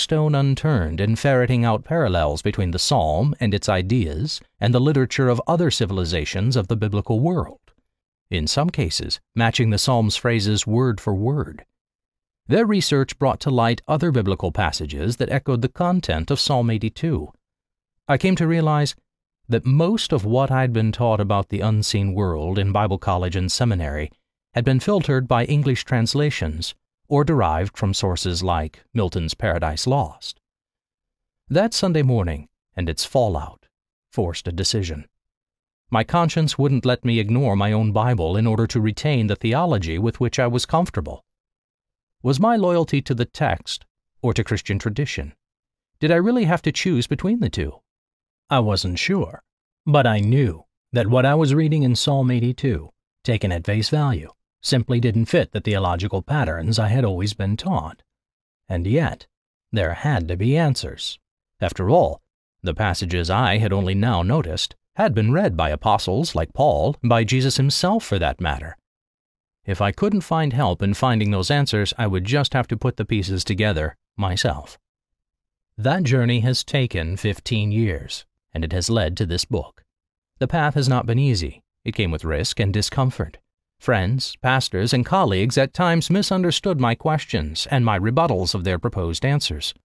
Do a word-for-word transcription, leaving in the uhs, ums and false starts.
stone unturned in ferreting out parallels between the psalm and its ideas and the literature of other civilizations of the biblical world, in some cases matching the psalm's phrases word for word. Their research brought to light other biblical passages that echoed the content of Psalm eighty-two. I came to realize that most of what I'd been taught about the unseen world in Bible college and seminary had been filtered by English translations or derived from sources like Milton's Paradise Lost. That Sunday morning and its fallout forced a decision. My conscience wouldn't let me ignore my own Bible in order to retain the theology with which I was comfortable. Was my loyalty to the text or to Christian tradition? Did I really have to choose between the two? I wasn't sure, but I knew that what I was reading in Psalm eighty-two, taken at face value, simply didn't fit the theological patterns I had always been taught. And yet, there had to be answers. After all, the passages I had only now noticed had been read by apostles like Paul, and by Jesus himself for that matter. If I couldn't find help in finding those answers, I would just have to put the pieces together myself. That journey has taken fifteen years, and it has led to this book. The path has not been easy. It came with risk and discomfort. Friends, pastors, and colleagues at times misunderstood my questions and my rebuttals of their proposed answers.